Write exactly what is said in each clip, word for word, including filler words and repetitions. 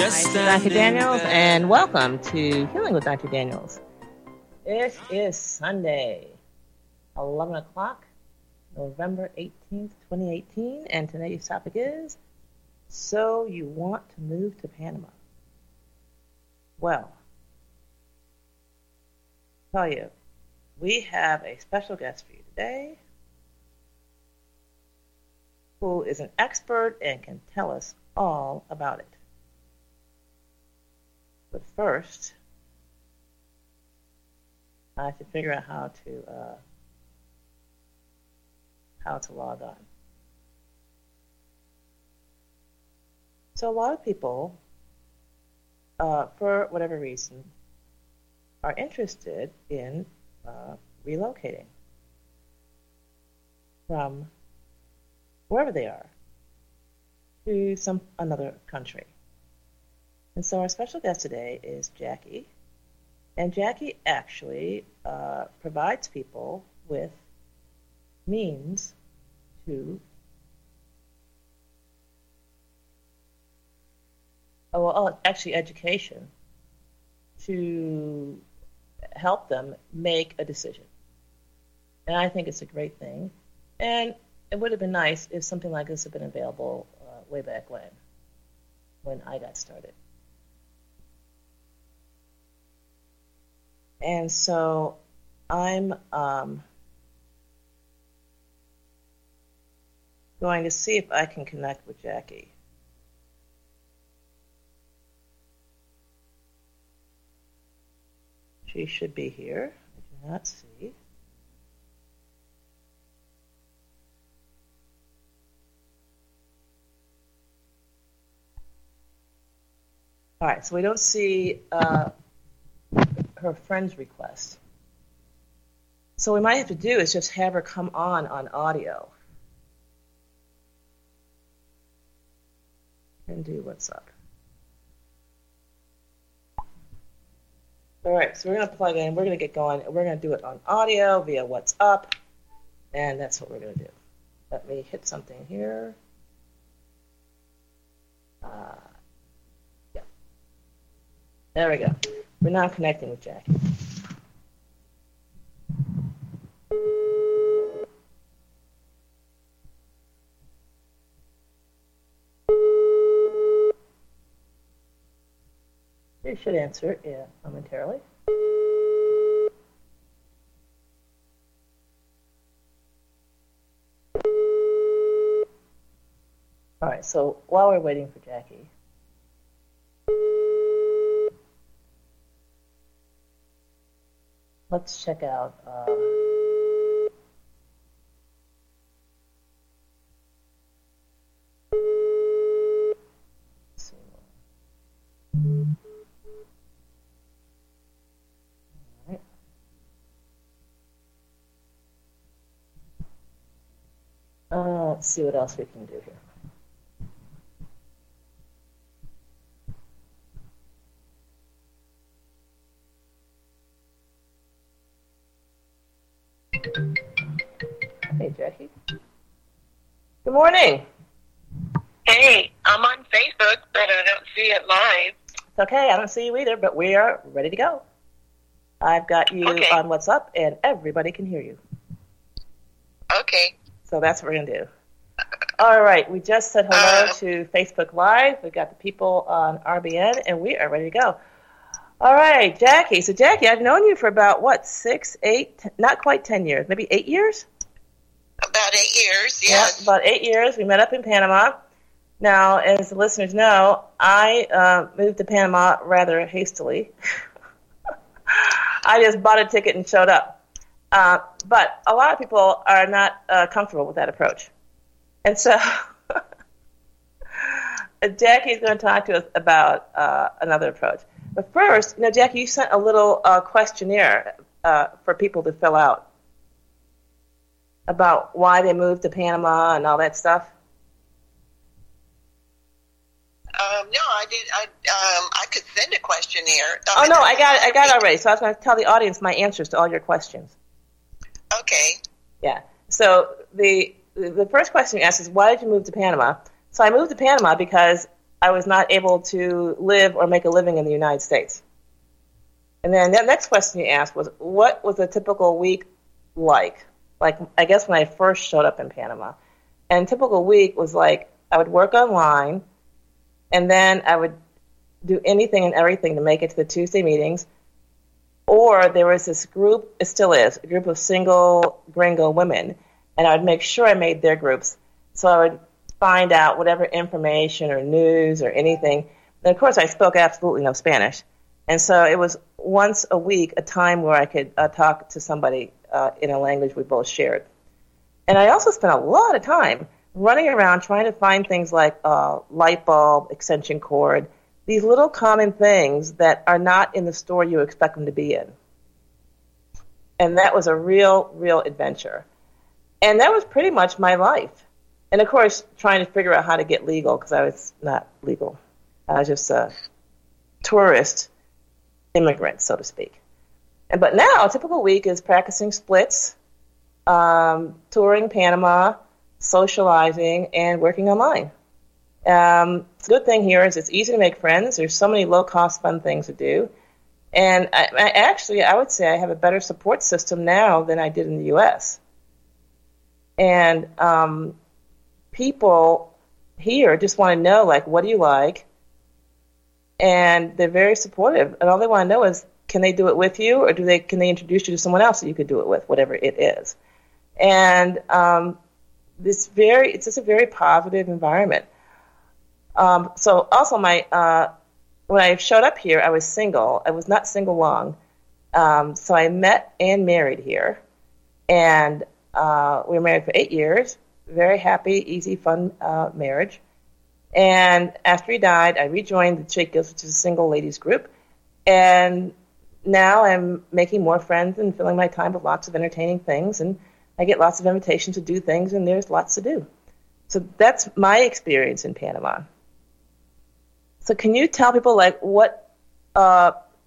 Just Hi, Doctor Daniels, there. And welcome to Healing with Doctor Daniels. It is Sunday, eleven o'clock, November eighteenth, twenty eighteen, and today's topic is, so you want to move to Panama? Well, I'll tell you, we have a special guest for you today who is an expert and can tell us all about it. But first, I have to figure out how to uh, how to log on. So a lot of people, uh, for whatever reason, are interested in uh, relocating from wherever they are to some another country. And so our special guest today is Jackie. And Jackie actually uh, provides people with means to, oh, well, actually education, to help them make a decision. And I think it's a great thing. And it would have been nice if something like this had been available uh, way back when, when I got started. And so I'm um, going to see if I can connect with Jackie. She should be here. I do not see. All right, so we don't see uh, her friend's request. So what we might have to do is just have her come on on audio and do what's up. All right, so we're going to plug in. We're going to get going. We're going to do it on audio via WhatsApp, and that's what we're going to do. Let me hit something here. Uh, yeah. There we go. We're now connecting with Jackie. You should answer yeah, momentarily. All right, so while we're waiting for Jackie, let's check out uh, let's see. All right. Uh, let's see what else we can do here. Hey, Jackie. Good morning. Hey, I'm on Facebook, but I don't see it live. It's okay. I don't see you either, but we are ready to go. I've got you okay. on WhatsApp, and everybody can hear you. Okay. So that's what we're going to do. All right. We just said hello uh, to Facebook Live. We've got the people on R B N, and we are ready to go. All right, Jackie. So, Jackie, I've known you for about, what, six, eight, t- not quite ten years, maybe eight years? About eight years, yes. Yeah, about eight years. We met up in Panama. Now, as the listeners know, I uh, moved to Panama rather hastily. I just bought a ticket and showed up. Uh, but a lot of people are not uh, comfortable with that approach. And so Jackie is going to talk to us about uh, another approach. But first, you know, Jackie, you sent a little uh, questionnaire uh, for people to fill out about why they moved to Panama and all that stuff. Um, no, I did. I um, I could send a questionnaire. I mean, oh no, I got it. I got it already. So I was going to tell the audience my answers to all your questions. Okay. Yeah. So the the first question you asked is, why did you move to Panama? So I moved to Panama because I was not able to live or make a living in the United States. And then the next question you asked was, what was a typical week like? Like, I guess when I first showed up in Panama. And a typical week was like, I would work online, and then I would do anything and everything to make it to the Tuesday meetings. Or there was this group, it still is, a group of single gringo women, and I would make sure I made their groups. So I would find out whatever information or news or anything. And of course, I spoke absolutely no Spanish. And so it was once a week a time where I could uh, talk to somebody uh, in a language we both shared. And I also spent a lot of time running around trying to find things like uh, light bulb, extension cord, these little common things that are not in the store you expect them to be in. And that was a real, real adventure. And that was pretty much my life. And, of course, trying to figure out how to get legal, because I was not legal. I was just a tourist immigrant, so to speak. And But now, a typical week is practicing splits, um, touring Panama, socializing, and working online. Um, the good thing here is it's easy to make friends. There's so many low-cost, fun things to do. And I, I actually, I would say I have a better support system now than I did in the U S And um, people here just want to know, like, what do you like? And they're very supportive. And all they want to know is, can they do it with you, or do they can they introduce you to someone else that you could do it with, whatever it is. And um, this very, it's just a very positive environment. Um, so also my, uh, when I showed up here, I was single. I was not single long. Um, so I met and married here. And uh, we were married for eight years. Very happy, easy, fun uh, marriage. And after he died, I rejoined the Chicas, which is a single ladies group. And now I'm making more friends and filling my time with lots of entertaining things. And I get lots of invitations to do things, and there's lots to do. So that's my experience in Panama. So can you tell people, like, what uh,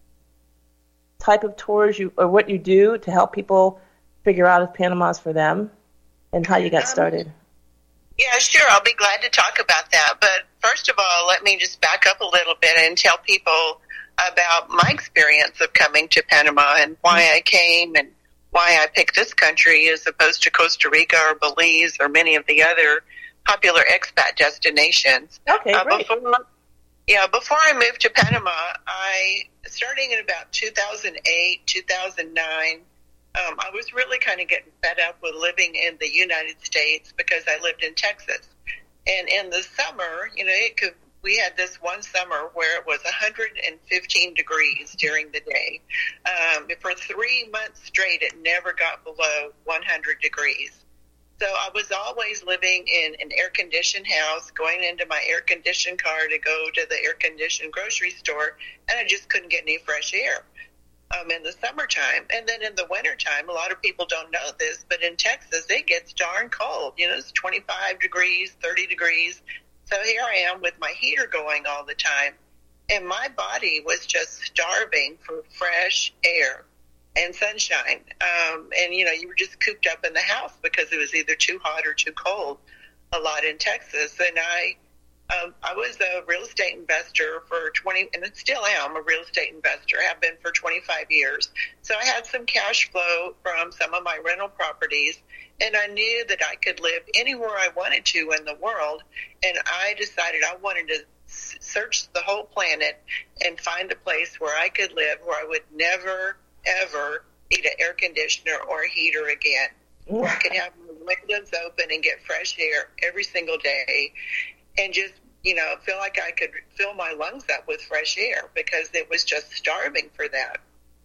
type of tours you, or what you do to help people figure out if Panama's for them, and how you got started? Um, yeah, sure. I'll be glad to talk about that. But first of all, let me just back up a little bit and tell people about my experience of coming to Panama and why I came and why I picked this country as opposed to Costa Rica or Belize or many of the other popular expat destinations. Okay, uh, great. Before, yeah, before I moved to Panama, I, starting in about two thousand eight, two thousand nine, um, I was really kind of getting fed up with living in the United States because I lived in Texas. And in the summer, you know, it could, we had this one summer where it was one hundred fifteen degrees during the day. Um, for three months straight, it never got below one hundred degrees. So I was always living in an air-conditioned house, going into my air-conditioned car to go to the air-conditioned grocery store, and I just couldn't get any fresh air um, in the summertime. And then in the wintertime, a lot of people don't know this, but in Texas, it gets darn cold. You know, it's twenty-five degrees, thirty degrees. So here I am with my heater going all the time, and my body was just starving for fresh air and sunshine. Um, and, you know, you were just cooped up in the house because it was either too hot or too cold a lot in Texas. And I um, I was a real estate investor for twenty, and I still am a real estate investor, have been for twenty-five years. So I had some cash flow from some of my rental properties, and I knew that I could live anywhere I wanted to in the world. And I decided I wanted to search the whole planet and find a place where I could live, where I would never ever need an air conditioner or a heater again, where I could have my windows open and get fresh air every single day, and just, you know, feel like I could fill my lungs up with fresh air because it was just starving for that.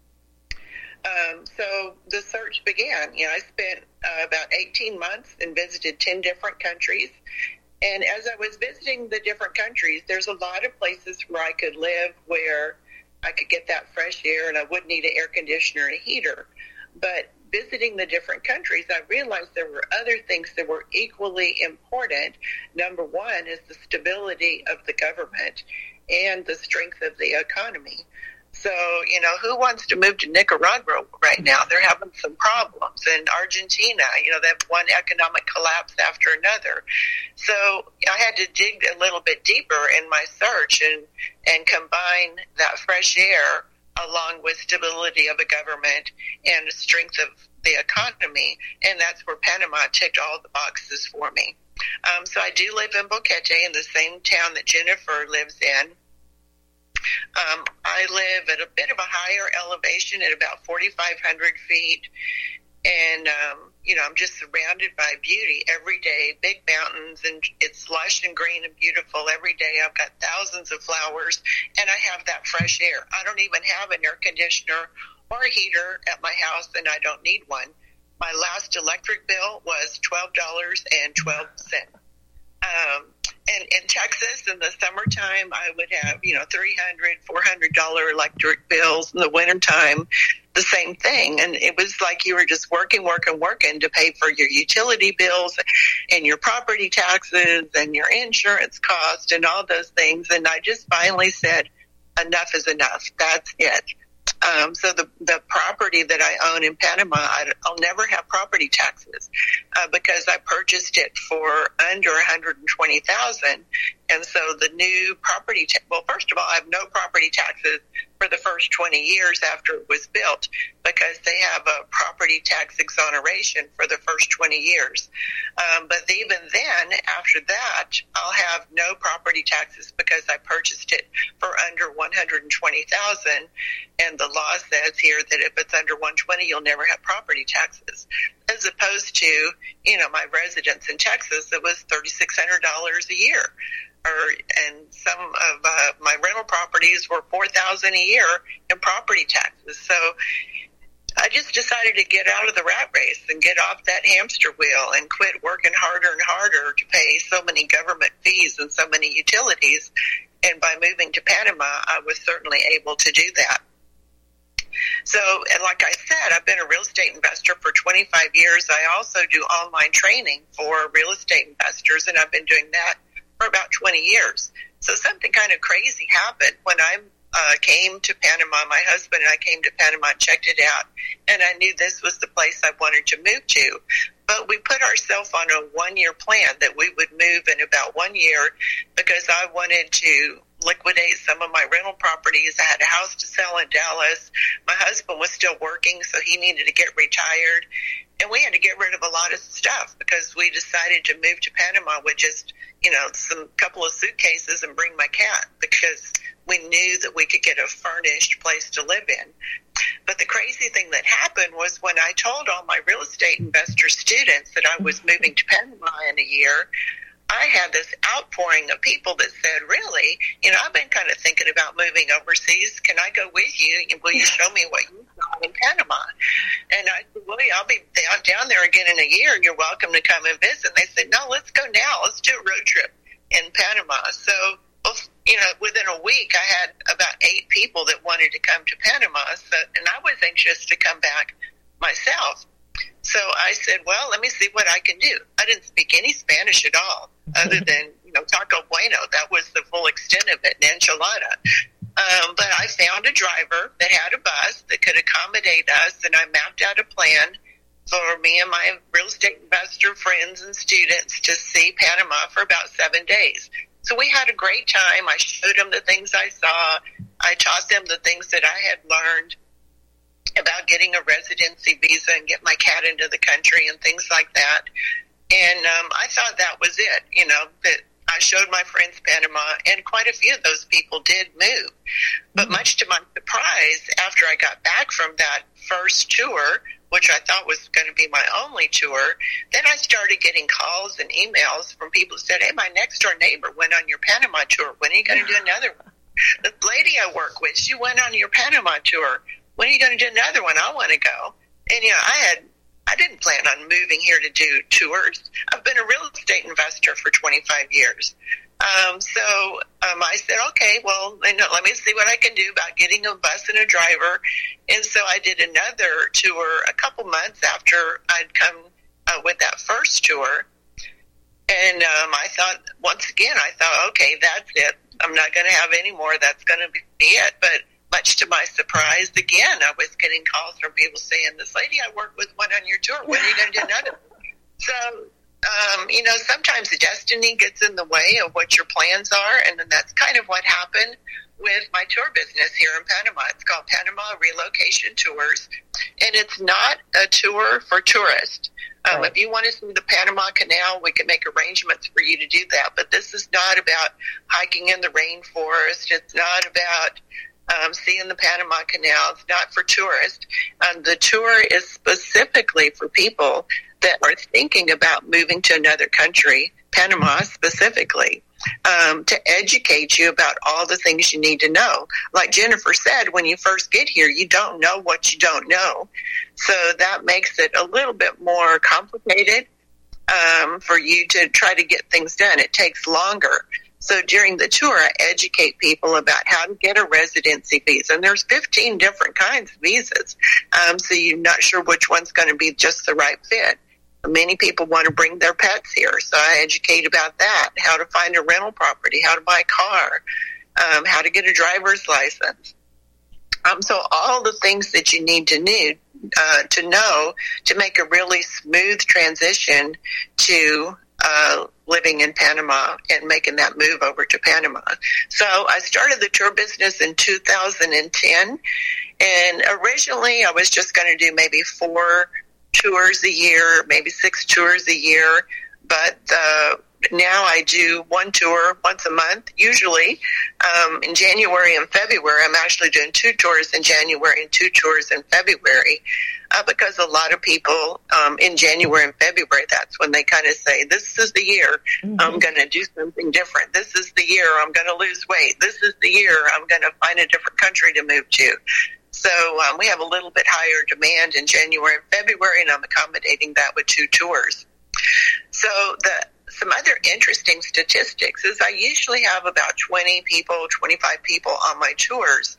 Um, so the search began. You know, I spent uh, about eighteen months and visited ten different countries. And as I was visiting the different countries, there's a lot of places where I could live where I could get that fresh air and I wouldn't need an air conditioner and a heater. But visiting the different countries, I realized there were other things that were equally important. Number one is the stability of the government and the strength of the economy. So, you know, who wants to move to Nicaragua right now? They're having some problems. And Argentina, you know, they have one economic collapse after another. So I had to dig a little bit deeper in my search and, and combine that fresh air along with stability of a government and the strength of the economy. And that's where Panama ticked all the boxes for me. Um, so I do live in Boquete, in the same town that Jennifer lives in. Um, I live at a bit of a higher elevation at about forty-five hundred feet. And, um, you know, I'm just surrounded by beauty every day, big mountains, and it's lush and green and beautiful every day. I've got thousands of flowers, and I have that fresh air. I don't even have an air conditioner or a heater at my house, and I don't need one. My last electric bill was twelve dollars and twelve cents. Um, and in Texas, in the summertime, I would have, you know, three hundred dollars, four hundred dollars electric bills. In the wintertime, the same thing. And it was like you were just working, working, working to pay for your utility bills and your property taxes and your insurance costs and all those things. And I just finally said, enough is enough. That's it. Um, so the, the property that I own in Panama, I, I'll never have property taxes uh, because I purchased it for under one hundred twenty thousand dollars. And so the new property, ta- well, first of all, I have no property taxes for the first twenty years after it was built because they have a property tax exoneration for the first twenty years. Um, but even then, after that, I'll have no property taxes because I purchased it for under one hundred twenty thousand dollars. And the law says here that if it's under one hundred twenty, you'll never have property taxes. As opposed to, you know, my residence in Texas, it was three thousand six hundred dollars a year. Or, and some of uh, my rental properties were four thousand dollars a year in property taxes. So I just decided to get out of the rat race and get off that hamster wheel and quit working harder and harder to pay so many government fees and so many utilities. And by moving to Panama, I was certainly able to do that. So, and like I said, I've been a real estate investor for twenty-five years. I also do online training for real estate investors, and I've been doing that for about twenty years. So something kind of crazy happened when I uh, came to Panama. My husband and I came to Panama and checked it out, and I knew this was the place I wanted to move to. But we put ourselves on a one-year plan that we would move in about one year because I wanted to liquidate some of my rental properties. I had a house to sell in Dallas. My husband was still working, so he needed to get retired. And we had to get rid of a lot of stuff because we decided to move to Panama with just, you know, some couple of suitcases and bring my cat because we knew that we could get a furnished place to live in. But the crazy thing that happened was when I told all my real estate investor students that I was moving to Panama in a year, I had this outpouring of people that said, really, you know, I've been kind of thinking about moving overseas. Can I go with you? Will you show me what you saw in Panama? And I said, well, I'll be down there again in a year. You're welcome to come and visit. And they said, no, let's go now. Let's do a road trip in Panama. So, you know, within a week, I had about eight people that wanted to come to Panama. So, and I was anxious to come back myself. So I said, well, let me see what I can do. I didn't speak any Spanish at all, other than, you know, taco bueno. That was the full extent of it, and enchilada. Um, but I found a driver that had a bus that could accommodate us, and I mapped out a plan for me and my real estate investor friends and students to see Panama for about seven days. So we had a great time. I showed them the things I saw. I taught them the things that I had learned about getting a residency visa and get my cat into the country and things like that. And um, I thought that was it, you know, that I showed my friends Panama, and quite a few of those people did move. But mm-hmm. much to my surprise, after I got back from that first tour, which I thought was going to be my only tour, then I started getting calls and emails from people who said, hey, my next door neighbor went on your Panama tour. When are you going to do another one? The lady I work with, she went on your Panama tour. When are you going to do another one? I want to go. And, you know, I had, I didn't plan on moving here to do tours. I've been a real estate investor for twenty-five years. Um, so um, I said, okay, well, you know, let me see what I can do about getting a bus and a driver. And so I did another tour a couple months after I'd come uh, with that first tour. And um, I thought, once again, I thought, okay, that's it. I'm not going to have any more. That's going to be it. But my much to my surprise, again, I was getting calls from people saying, this lady I worked with went on your tour. When are you going to do another? So, um, you know, sometimes the destiny gets in the way of what your plans are, and then that's kind of what happened with my tour business here in Panama. It's called Panama Relocation Tours, and it's not a tour for tourists. Um, right. If you want to see the Panama Canal, we can make arrangements for you to do that, but this is not about hiking in the rainforest. It's not about um, seeing the Panama Canal. It's not for tourists. Um, the tour is specifically for people that are thinking about moving to another country, Panama specifically, um, to educate you about all the things you need to know. Like Jennifer said, when you first get here, you don't know what you don't know. So that makes it a little bit more complicated um, for you to try to get things done. It takes longer. So during the tour, I educate people about how to get a residency visa. And there's fifteen different kinds of visas. Um, so you're not sure which one's going to be just the right fit. Many people want to bring their pets here, so I educate about that, how to find a rental property, how to buy a car, um, how to get a driver's license. Um, so all the things that you need to need, uh, to know to make a really smooth transition to uh, living in Panama and making that move over to Panama. So I started the tour business in two thousand ten, and originally I was just going to do maybe four tours a year, maybe six tours a year, but uh, now I do one tour once a month, usually. Um, in January and February, I'm actually doing two tours in January and two tours in February, uh, because a lot of people um, in January and February, that's when they kind of say, this is the year mm-hmm. I'm going to do something different. This is the year I'm going to lose weight. This is the year I'm going to find a different country to move to. So um, we have a little bit higher demand in January and February, and I'm accommodating that with two tours. So the some other interesting statistics is I usually have about twenty people, twenty-five people on my tours.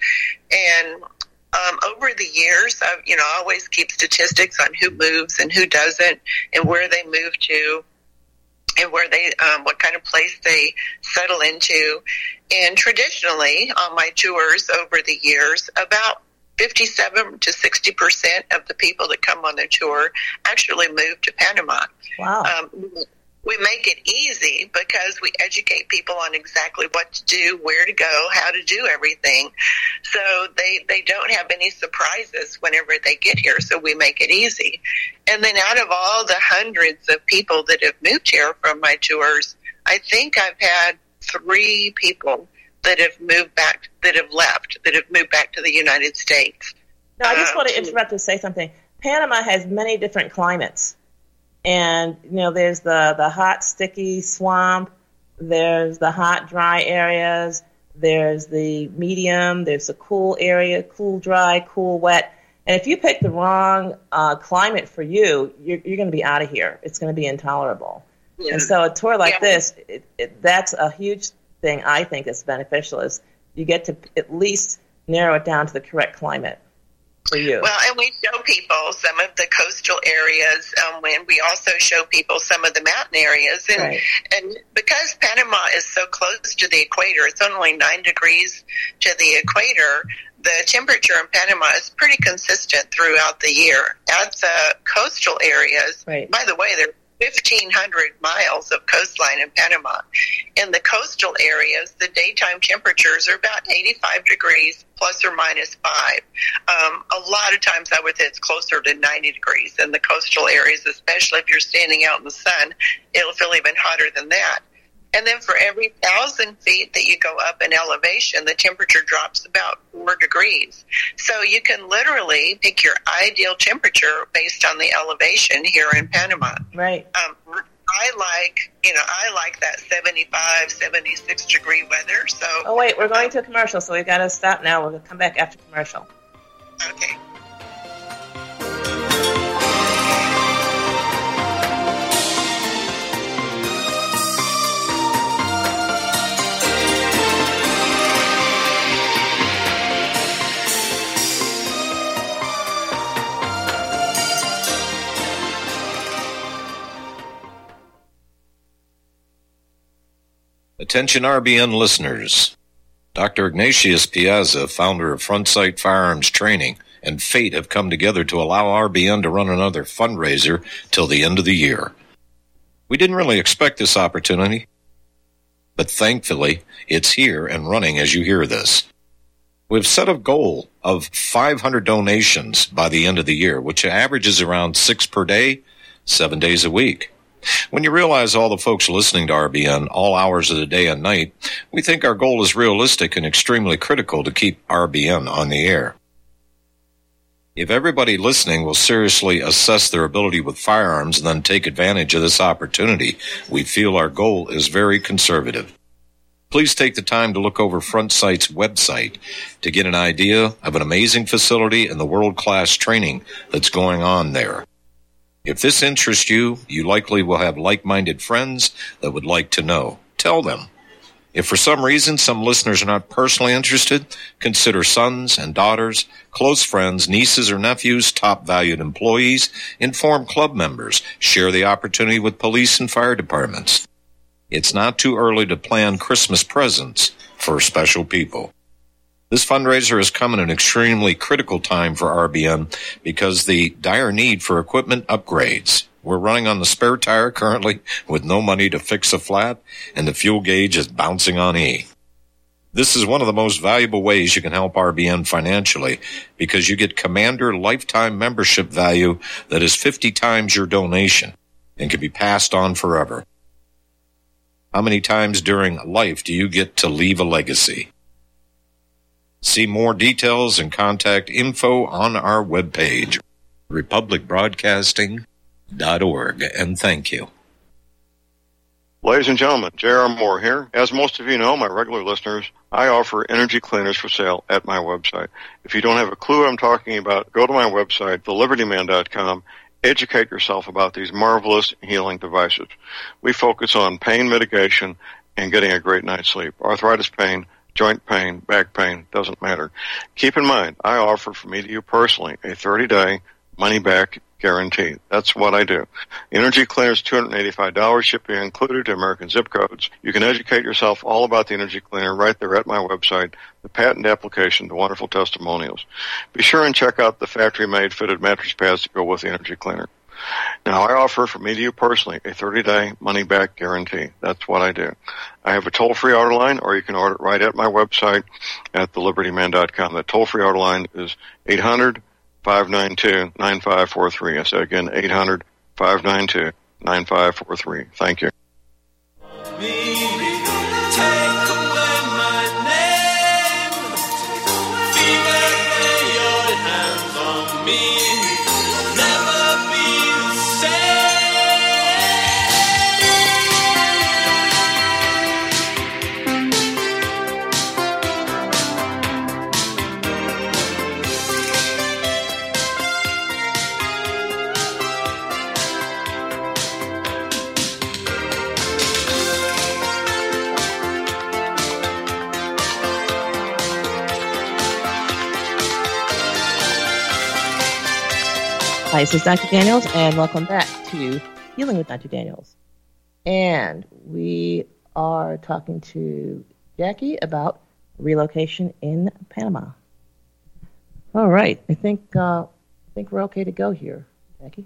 And um, over the years, I've, you know, I always keep statistics on who moves and who doesn't and where they move to and where they, um, what kind of place they settle into. And traditionally on my tours over the years, about fifty-seven to sixty percent of the people that come on the tour actually move to Panama. Wow. Um, we make it easy because we educate people on exactly what to do, where to go, how to do everything. So they, they don't have any surprises whenever they get here. So we make it easy. And then out of all the hundreds of people that have moved here from my tours, I think I've had three people that have moved back, that have left, that have moved back to the United States. Now, I just um, want to interrupt to say something. Panama has many different climates. And, you know, there's the, the hot, sticky swamp. There's the hot, dry areas. There's the medium. There's the cool area, cool, dry, cool, wet. And if you pick the wrong uh, climate for you, you're, you're going to be out of here. It's going to be intolerable. Yeah. And so a tour like yeah. this, it, it, that's a huge thing I think is beneficial, is you get to at least narrow it down to the correct climate for you. Well, and we show people some of the coastal areas, um, when we also show people some of the mountain areas. And, right. and because Panama is so close to the equator, it's only nine degrees to the equator, the temperature in Panama is pretty consistent throughout the year. At the coastal areas, right. by the way, there fifteen hundred miles of coastline in Panama. In the coastal areas, the daytime temperatures are about eighty-five degrees plus or minus five. Um, a lot of times I would say it's closer to ninety degrees in the coastal areas, especially if you're standing out in the sun. It'll feel even hotter than that. And then for every thousand feet that you go up in elevation, the temperature drops about four degrees. So you can literally pick your ideal temperature based on the elevation here in Panama. Right. Um, I like, you know, I like that seventy-five, seventy-six degree weather. So. Oh, wait, we're going to a commercial, so we've got to stop now. We'll come back after commercial. Okay. Attention R B N listeners. Doctor Ignatius Piazza, founder of Front Sight Firearms Training, and fate have come together to allow R B N to run another fundraiser till the end of the year. We didn't really expect this opportunity, but thankfully it's here and running as you hear this. We've set a goal of five hundred donations by the end of the year, which averages around six per day, seven days a week. When you realize all the folks listening to R B N all hours of the day and night, we think our goal is realistic and extremely critical to keep R B N on the air. If everybody listening will seriously assess their ability with firearms and then take advantage of this opportunity, we feel our goal is very conservative. Please take the time to look over Front Sight's website to get an idea of an amazing facility and the world-class training that's going on there. If this interests you, you likely will have like-minded friends that would like to know. Tell them. If for some reason some listeners are not personally interested, consider sons and daughters, close friends, nieces or nephews, top valued employees, inform club members, share the opportunity with police and fire departments. It's not too early to plan Christmas presents for special people. This fundraiser has come at an extremely critical time for R B N because the dire need for equipment upgrades. We're running on the spare tire currently with no money to fix a flat, and the fuel gauge is bouncing on E. This is one of the most valuable ways you can help R B N financially because you get Commander lifetime membership value that is fifty times your donation and can be passed on forever. How many times during life do you get to leave a legacy? See more details and contact info on our webpage, republic broadcasting dot org, and thank you. Ladies and gentlemen, J R. Moore here. As most of you know, my regular listeners, I offer energy cleaners for sale at my website. If you don't have a clue what I'm talking about, go to my website, the liberty man dot com. Educate yourself about these marvelous healing devices. We focus on pain mitigation and getting a great night's sleep. Arthritis pain, joint pain, back pain, doesn't matter. Keep in mind, I offer from me to you personally a thirty-day money-back guarantee. That's what I do. Energy cleaners, two hundred eighty-five dollars, shipping included to American zip codes. You can educate yourself all about the energy cleaner right there at my website, the patent application, the wonderful testimonials. Be sure and check out the factory-made fitted mattress pads that go with the energy cleaner. Now, I offer from me to you personally a thirty-day money-back guarantee. That's what I do. I have a toll-free order line, or you can order it right at my website at the liberty man dot com. That toll-free order line is eight hundred, five nine two, nine five four three. I say again, eight hundred, five nine two, nine five four three. Thank you. Hi, this is Doctor Daniels, and welcome back to Healing with Doctor Daniels. And we are talking to Jackie about relocation in Panama. All right, I think uh, I think we're okay to go here, Jackie.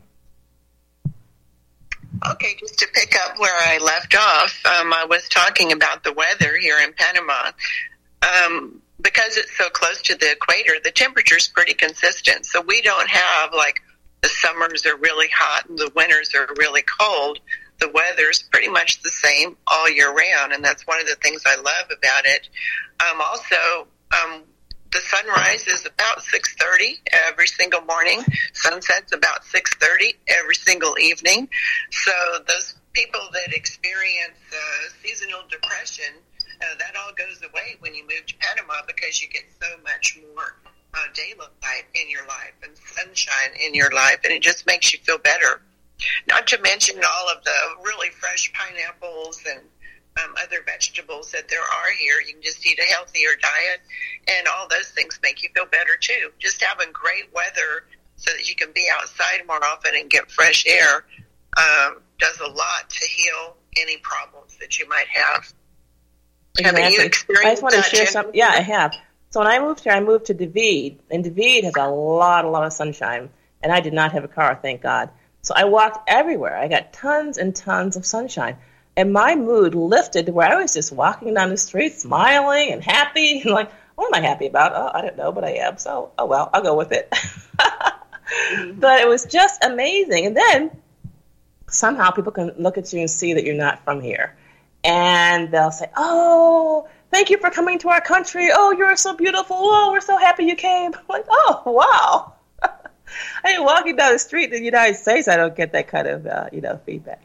Okay, just to pick up where I left off, um, I was talking about the weather here in Panama. Um, because it's so close to the equator, the temperature's pretty consistent. So we don't have like the summers are really hot and the winters are really cold. The weather's pretty much the same all year round, and that's one of the things I love about it. Um, also, um, the sunrise is about six thirty every single morning. Sunset's about six thirty every single evening. So those people that experience uh, seasonal depression, uh, that all goes away when you move to Panama because you get so much more Uh, daylight in your life and sunshine in your life, and it just makes you feel better. Not to mention all of the really fresh pineapples and um, other vegetables that there are here. You can just eat a healthier diet, and all those things make you feel better too. Just having great weather so that you can be outside more often and get fresh air um, does a lot to heal any problems that you might have. Haven't you Exactly. experienced I just want to that, share Jen? something. Yeah, I have. So when I moved here, I moved to David, and David has a lot, a lot of sunshine, and I did not have a car, thank God. So I walked everywhere. I got tons and tons of sunshine, and my mood lifted to where I was just walking down the street, smiling and happy, and like, what am I happy about? Oh, I don't know, but I am. So, oh well, I'll go with it. Mm-hmm. But it was just amazing. And then somehow people can look at you and see that you're not from here. And they'll say, oh, thank you for coming to our country. Oh, you're so beautiful. Oh, we're so happy you came. I'm like, oh, wow. I mean, walking down the street in the United States, I don't get that kind of, uh, you know, feedback.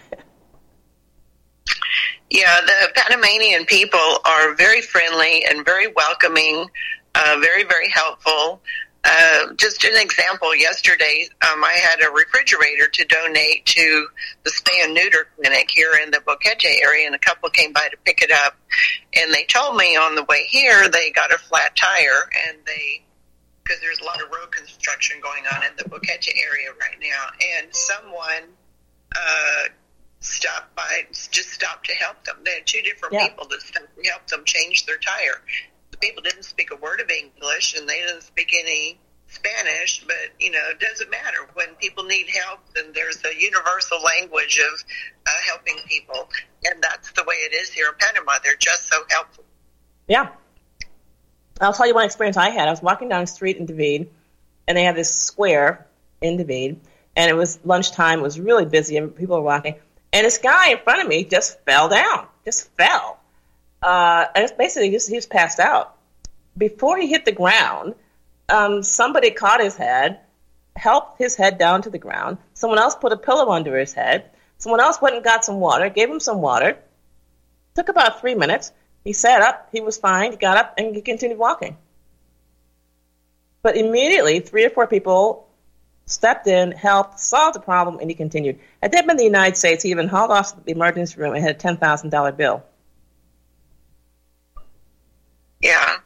Yeah, the Panamanian people are very friendly and very welcoming, uh, very, very helpful. Uh, just an example, yesterday um, I had a refrigerator to donate to the spay and neuter clinic here in the Boquete area, and a couple came by to pick it up. And they told me on the way here they got a flat tire, and they, because there's a lot of road construction going on in the Boquete area right now, and someone uh, stopped by, just stopped to help them. They had two different Yeah. people that stopped to help them change their tire. The people didn't speak a word of English, and they didn't speak any Spanish, but, you know, it doesn't matter. When people need help, then there's a universal language of uh, helping people, and that's the way it is here in Panama. They're just so helpful. Yeah. I'll tell you one experience I had. I was walking down the street in David, and they had this square in David, and it was lunchtime. It was really busy, and people were walking. And this guy in front of me just fell down, just fell. Uh, and it's basically just he was passed out. Before he hit the ground, um, somebody caught his head, helped his head down to the ground. Someone else put a pillow under his head. Someone else went and got some water, gave him some water. Took about three minutes. He sat up. He was fine. He got up, and he continued walking. But immediately, three or four people stepped in, helped, solved the problem, and he continued. Had that been in the United States, he even hauled off to the emergency room and had a ten thousand dollars bill. Yeah.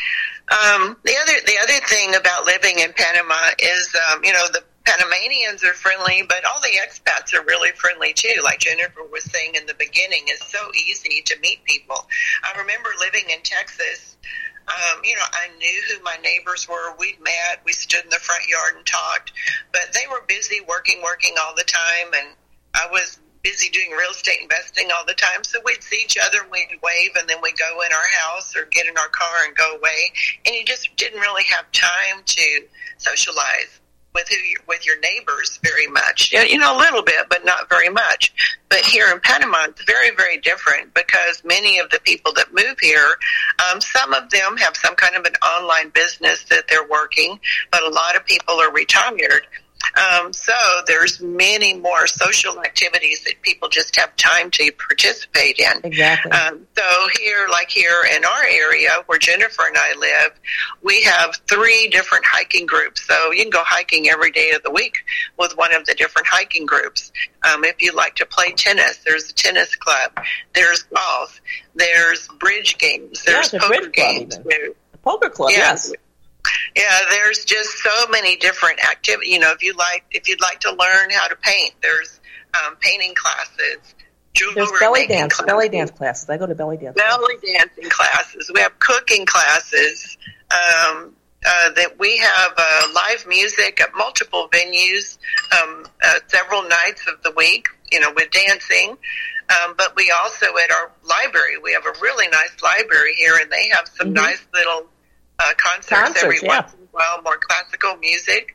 Um, the other the other thing about living in Panama is, um, you know, the Panamanians are friendly, but all the expats are really friendly too. Like Jennifer was saying in the beginning, it's so easy to meet people. I remember living in Texas. Um, you know, I knew who my neighbors were. We'd met. We stood in the front yard and talked. But they were busy working, working all the time, and I was busy doing real estate investing all the time. So we'd see each other, and we'd wave, and then we'd go in our house or get in our car and go away. And you just didn't really have time to socialize with who you, with your neighbors very much. You know, a little bit, but not very much. But here in Panama, it's very, very different because many of the people that move here, um, some of them have some kind of an online business that they're working, but a lot of people are retired. Um, so there's many more social activities that people just have time to participate in. Exactly. Um, so here, like here in our area where Jennifer and I live, we have three different hiking groups. So you can go hiking every day of the week with one of the different hiking groups. Um, if you like to play tennis, there's a tennis club. There's golf. There's bridge games. There's yeah, poker games. The poker club, yeah. yes. Yeah, there's just so many different activities. You know, if you like, if you'd like to learn how to paint, there's um, painting classes, jewelry There's belly making dance, classes, belly dance classes. I go to belly dance. belly classes. dancing classes. We have cooking classes. Um, uh, that we have uh, live music at multiple venues, um, uh, several nights of the week. You know, with dancing. Um, but we also at our library, we have a really nice library here, and they have some Mm-hmm. nice little. Uh, concerts, Concerts, every yeah. once in a while, more classical music.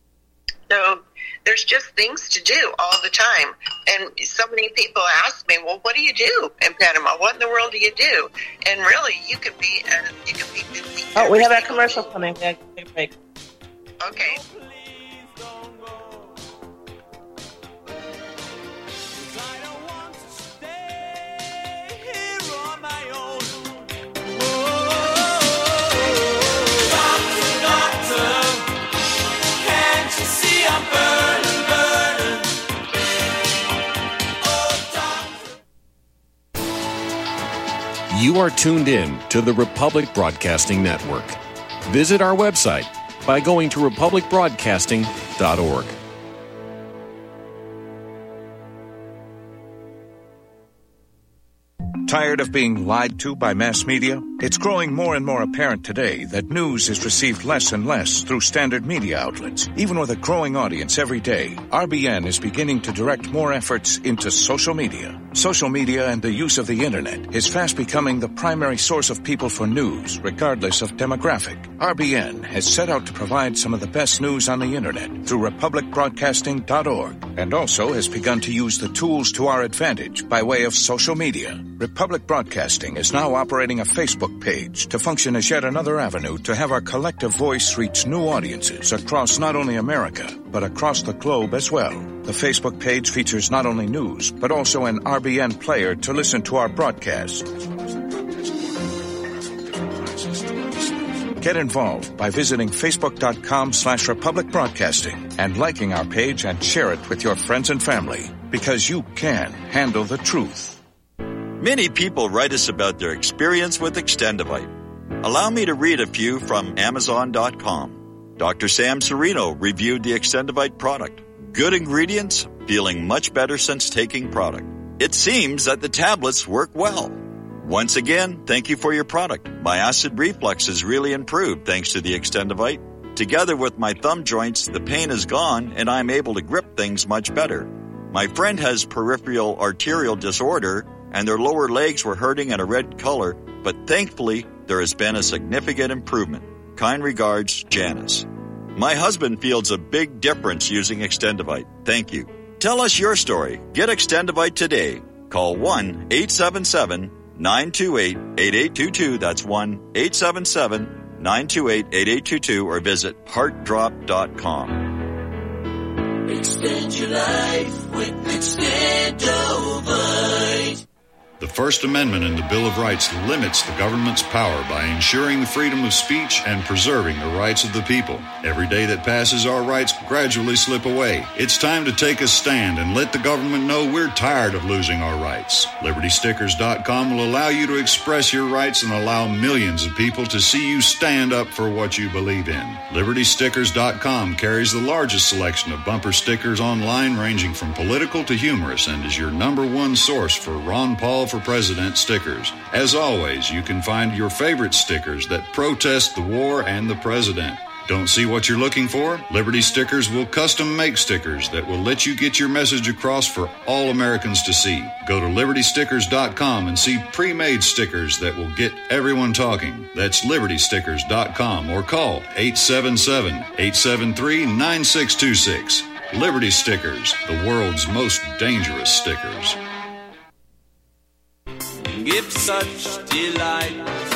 So there's just things to do all the time. And so many people ask me, well, what do you do in Panama? What in the world do you do? And really, you could be, uh, you could be busy. Oh, we have every our single commercial day. coming. Yeah, take a break. Okay. You are tuned in to the Republic Broadcasting Network. Visit our website by going to republic broadcasting dot org. Tired of being lied to by mass media? It's growing more and more apparent today that news is received less and less through standard media outlets. Even with a growing audience every day, R B N is beginning to direct more efforts into social media. Social media and the use of the internet is fast becoming the primary source of people for news, regardless of demographic. R B N has set out to provide some of the best news on the internet through republic broadcasting dot org, and also has begun to use the tools to our advantage by way of social media. Republic Broadcasting is now operating a Facebook page to function as yet another avenue to have our collective voice reach new audiences across not only America, but across the globe as well. The Facebook page features not only news, but also an R B N player to listen to our broadcasts. Get involved by visiting facebook.com slash Republic Broadcasting and liking our page and share it with your friends and family, because you can handle the truth. Many people write us about their experience with Extendivite. Allow me to read a few from Amazon dot com. Doctor Sam Serino reviewed the Extendivite product. Good ingredients, feeling much better since taking product. It seems that the tablets work well. Once again, thank you for your product. My acid reflux has really improved thanks to the Extendivite. Together with my thumb joints, the pain is gone and I'm able to grip things much better. My friend has peripheral arterial disorder and their lower legs were hurting in a red color, but thankfully there has been a significant improvement. Kind regards, Janice. My husband feels a big difference using Extendivite. Thank you. Tell us your story. Get Extendivite today. Call one eight seven seven, nine two eight, eight eight two two. That's one eight seven seven, nine two eight, eight eight two two or visit heart drop dot com. Extend your life with Extendivite. The First Amendment in the Bill of Rights limits the government's power by ensuring the freedom of speech and preserving the rights of the people. Every day that passes, our rights gradually slip away. It's time to take a stand and let the government know we're tired of losing our rights. Liberty Stickers dot com will allow you to express your rights and allow millions of people to see you stand up for what you believe in. Liberty Stickers dot com carries the largest selection of bumper stickers online, ranging from political to humorous, and is your number one source for Ron Paul for President stickers. As always, you can find your favorite stickers that protest the war and the president. Don't see what you're looking for? Liberty Stickers will custom make stickers that will let you get your message across for all Americans to see. Go to Liberty Stickers dot com and see pre-made stickers that will get everyone talking. That's Liberty Stickers dot com or call eight seven seven, eight seven three, nine six two six. Liberty Stickers, the world's most dangerous stickers. Give such delight.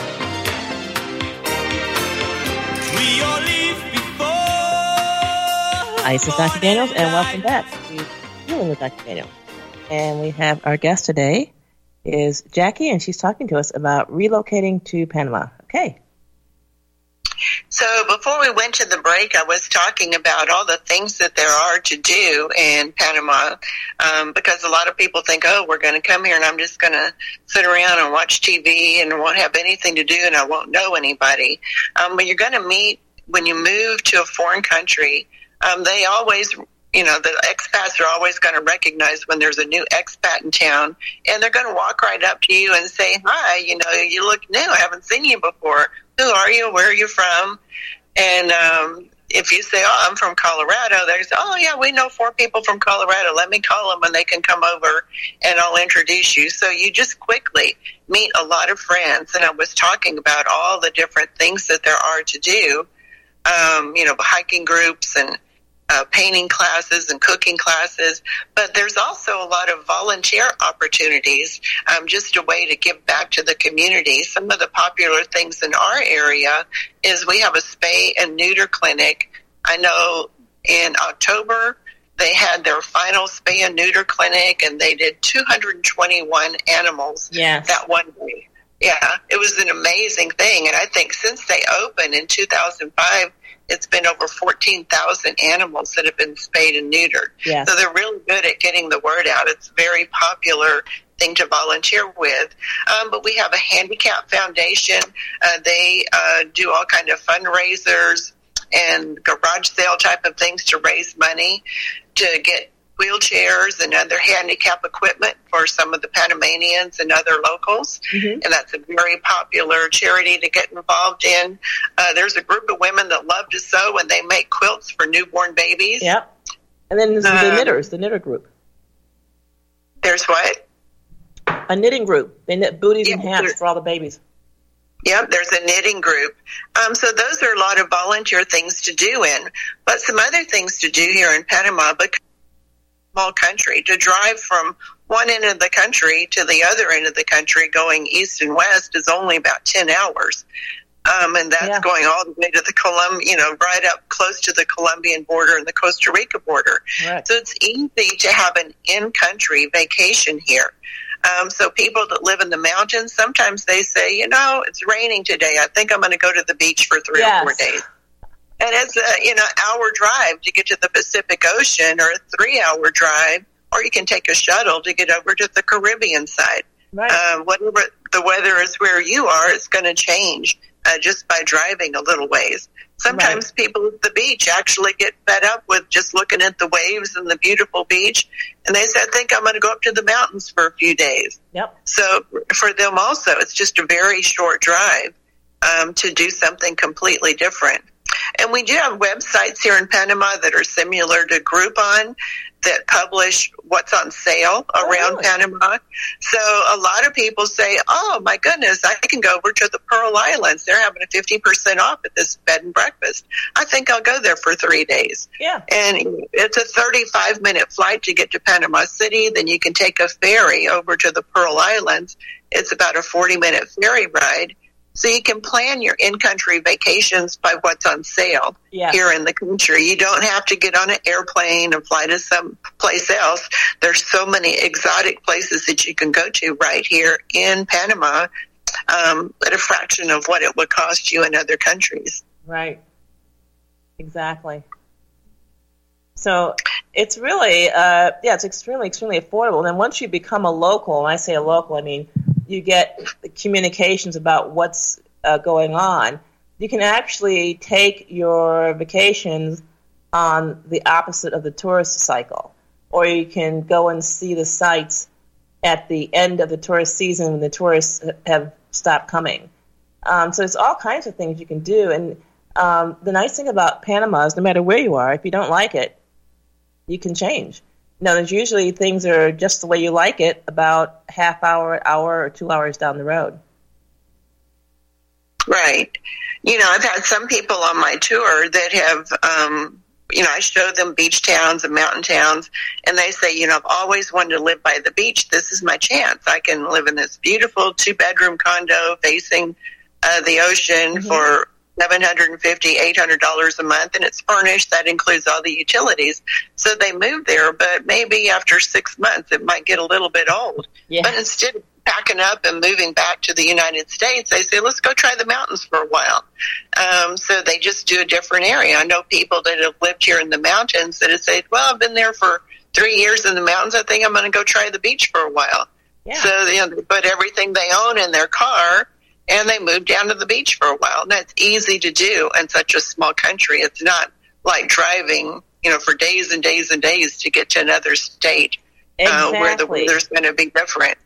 We all leave before. Hi, this is Doctor Daniels, and welcome back to Healing with Doctor Daniels. And we have our guest today is Jackie, and she's talking to us about relocating to Panama. Okay. So before we went to the break, I was talking about all the things that there are to do in Panama, um, because a lot of people think, oh, we're going to come here and I'm just going to sit around and watch T V and won't have anything to do and I won't know anybody. Um, but you're going to meet when you move to a foreign country. Um, they always, you know, the expats are always going to recognize when there's a new expat in town, and they're going to walk right up to you and say, hi, you know, you look new. I haven't seen you before. Who are you? Where are you from? And um, if you say, oh, I'm from Colorado, they say, oh, yeah, we know four people from Colorado. Let me call them and they can come over and I'll introduce you. So you just quickly meet a lot of friends. And I was talking about all the different things that there are to do, um, you know, hiking groups and Uh, painting classes and cooking classes, but there's also a lot of volunteer opportunities, um, just a way to give back to the community. Some of the popular things in our area is we have a spay and neuter clinic. I know in October they had their final spay and neuter clinic, and they did two hundred twenty-one animals yes. that one day. Yeah, it was an amazing thing, and I think since they opened in two thousand five, it's been over fourteen thousand animals that have been spayed and neutered. Yes. So they're really good at getting the word out. It's a very popular thing to volunteer with. Um, but we have a handicap foundation. Uh, they uh, do all kind of fundraisers and garage sale type of things to raise money to get wheelchairs and other handicap equipment for some of the Panamanians and other locals. Mm-hmm. And that's a very popular charity to get involved in. Uh, there's a group of women that love to sew, and they make quilts for newborn babies. Yep. And then there's um, the knitters, the knitter group. There's what? A knitting group. They knit booties yeah, and hats for all the babies. Yep, there's a knitting group. Um, so those are a lot of volunteer things to do in. But some other things to do here in Panama, because small country, to drive from one end of the country to the other end of the country going east and west is only about ten hours. Um, and that's yeah. going all the way to the Colum, you know, right up close to the Colombian border and the Costa Rica border. Right. So it's easy to have an in-country vacation here. Um, so people that live in the mountains, sometimes they say, you know, it's raining today. I think I'm going to go to the beach for three yes. or four days. And it's a, you know, hour drive to get to the Pacific Ocean, or a three-hour drive, or you can take a shuttle to get over to the Caribbean side. Right. Uh, whatever the weather is where you are, it's going to change uh, just by driving a little ways. Sometimes right. people at the beach actually get fed up with just looking at the waves and the beautiful beach, and they say, I think I'm going to go up to the mountains for a few days. Yep. So for them also, it's just a very short drive um, to do something completely different. And we do have websites here in Panama that are similar to Groupon that publish what's on sale around oh, really? Panama. So a lot of people say, oh, my goodness, I can go over to the Pearl Islands. They're having a fifty percent off at this bed and breakfast. I think I'll go there for three days. Yeah. And it's a thirty-five minute flight to get to Panama City. Then you can take a ferry over to the Pearl Islands. It's about a forty minute ferry ride. So you can plan your in-country vacations by what's on sale yeah. here in the country. You don't have to get on an airplane and fly to some place else. There's so many exotic places that you can go to right here in Panama um, at a fraction of what it would cost you in other countries. Right. Exactly. So it's really, uh, yeah, it's extremely, extremely affordable. And then once you become a local, and I say a local, I mean, you get communications about what's uh, going on. You can actually take your vacations on the opposite of the tourist cycle, or you can go and see the sites at the end of the tourist season when the tourists have stopped coming. Um, so there's all kinds of things you can do. And um, the nice thing about Panama is no matter where you are, if you don't like it, you can change. No, there's usually things that are just the way you like it about half hour, hour, or two hours down the road. Right. You know, I've had some people on my tour that have, um, you know, I show them beach towns and mountain towns, and they say, you know, I've always wanted to live by the beach. This is my chance. I can live in this beautiful two-bedroom condo facing uh, the ocean mm-hmm. for seven hundred fifty dollars, eight hundred dollars a month, and it's furnished. That includes all the utilities. So they move there, but maybe after six months it might get a little bit old. Yeah. But instead of packing up and moving back to the United States, they say, let's go try the mountains for a while. Um, so they just do a different area. I know people that have lived here in the mountains that have said, well, I've been there for three years in the mountains. I think I'm going to go try the beach for a while. Yeah. So you know, they put everything they own in their car, and they moved down to the beach for a while. And that's easy to do in such a small country. It's not like driving, you know, for days and days and days to get to another state exactly. uh, where the weather's going to be different.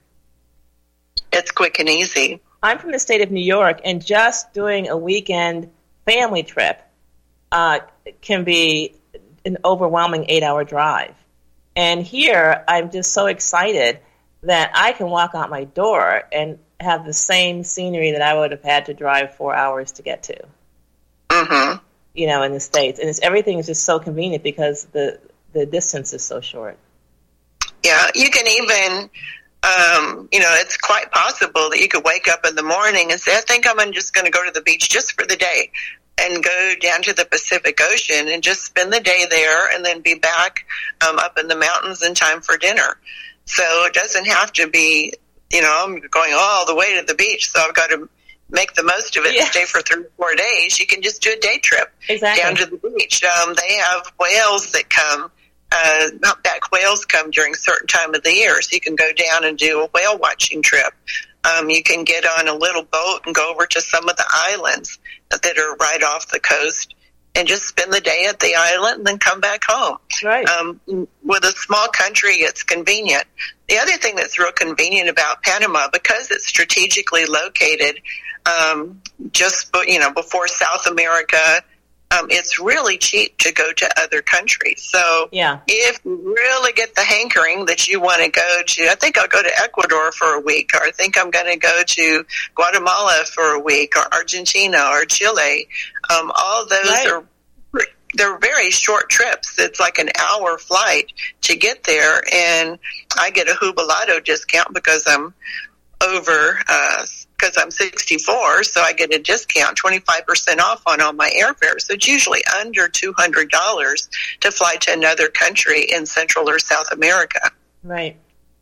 It's quick and easy. I'm from the state of New York, and just doing a weekend family trip uh, can be an overwhelming eight-hour drive. And here, I'm just so excited that I can walk out my door and have the same scenery that I would have had to drive four hours to get to. Mm-hmm. You know, in the States. And it's, everything is just so convenient because the, the distance is so short. Yeah, you can even, um, you know, it's quite possible that you could wake up in the morning and say, I think I'm just going to go to the beach just for the day and go down to the Pacific Ocean and just spend the day there and then be back um, up in the mountains in time for dinner. So it doesn't have to be, you know, I'm going all the way to the beach, so I've got to make the most of it yeah. and stay for three or four days. You can just do a day trip exactly. down to the beach. Um, they have whales that come, uh, humpback whales come during a certain time of the year, so you can go down and do a whale watching trip. Um, you can get on a little boat and go over to some of the islands that are right off the coast and just spend the day at the island and then come back home. Right. Um, with a small country, it's convenient. The other thing that's real convenient about Panama, because it's strategically located um, just you know before South America, um, it's really cheap to go to other countries. So yeah. if you really get the hankering that you want to go to, I think I'll go to Ecuador for a week, or I think I'm going to go to Guatemala for a week, or Argentina, or Chile. Um, all those right. are they're very short trips. It's like an hour flight to get there, and I get a Jubilado discount because I'm over, because uh, I'm sixty-four, so I get a discount, twenty-five percent off on all my airfare. So it's usually under two hundred dollars to fly to another country in Central or South America. Right.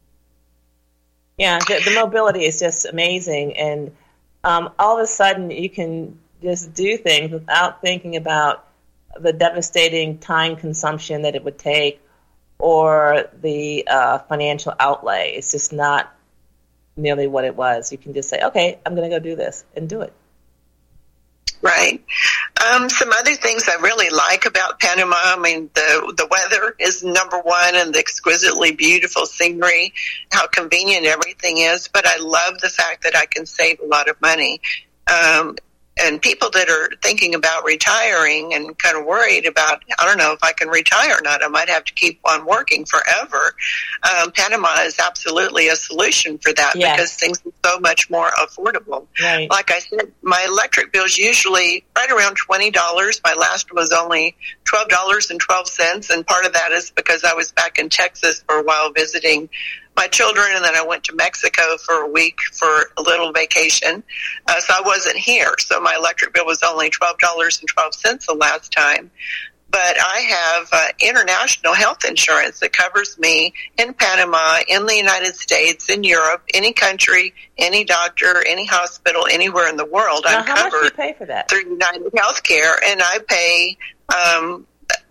Yeah, the, the mobility is just amazing, and um, all of a sudden you can just do things without thinking about the devastating time consumption that it would take or the uh, financial outlay. It's just not nearly what it was. You can just say, okay, I'm going to go do this, and do it. Right. Um, some other things I really like about Panama, I mean, the the weather is number one, and the exquisitely beautiful scenery, how convenient everything is, but I love the fact that I can save a lot of money. Um, and people that are thinking about retiring and kind of worried about, I don't know if I can retire or not, I might have to keep on working forever. Um, Panama is absolutely a solution for that yes. because things are so much more affordable. Right. Like I said, my electric bill is usually right around twenty dollars. My last was only twelve dollars and twelve cents, and part of that is because I was back in Texas for a while visiting my children, and then I went to Mexico for a week for a little vacation. Uh, so I wasn't here. So my electric bill was only twelve dollars and twelve cents the last time. But I have uh, international health insurance that covers me in Panama, in the United States, in Europe, any country, any doctor, any hospital, anywhere in the world. Now, I'm how covered much do you pay for that? through United Healthcare, and I pay um,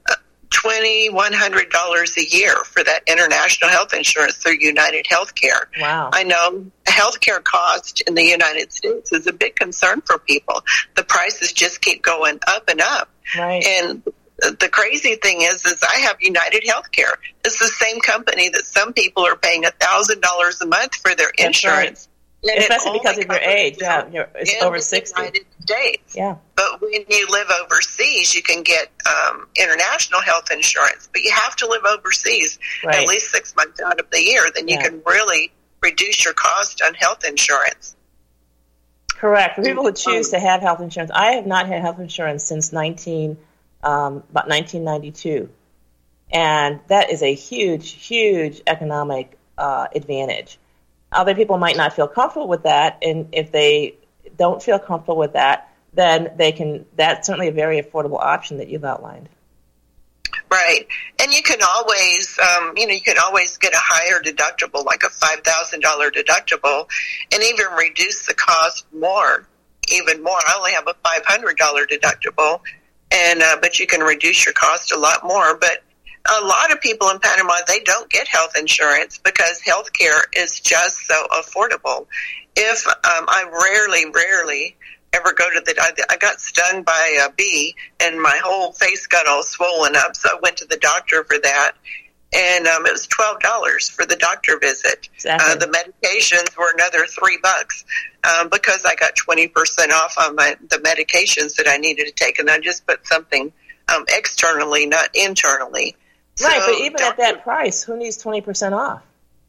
twenty-one hundred dollars a year for that international health insurance through United Healthcare. Wow. I know healthcare cost in the United States is a big concern for people. The prices just keep going up and up. Right. And the crazy thing is, is I have United Healthcare. It's the same company that some people are paying one thousand dollars a month for their That's insurance. Right. Especially because of your age. Yeah, you're, it's over sixty. United States. Yeah. But when you live overseas, you can get um, international health insurance. But you have to live overseas right. at least six months out of the year. Then you yeah. can really reduce your cost on health insurance. Correct. For people who choose to have health insurance, I have not had health insurance since nineteen um, about nineteen ninety-two, and that is a huge, huge economic uh, advantage. Other people might not feel comfortable with that, and if they don't feel comfortable with that, then they can. That's certainly a very affordable option that you've outlined. Right, and you can always, um, you know, you can always get a higher deductible, like a five thousand dollar deductible, and even reduce the cost more, even more. I only have a five hundred dollar deductible, and uh, but you can reduce your cost a lot more. But a lot of people in Panama, they don't get health insurance because health care is just so affordable. If um, I rarely, rarely ever go to the, I, I got stung by a bee and my whole face got all swollen up, so I went to the doctor for that. And um, it was twelve dollars for the doctor visit. Exactly. Uh, the medications were another three bucks um, because I got twenty percent off on my, the medications that I needed to take, and I just put something um, externally, not internally. Right, so, but even at that price, who needs twenty percent off?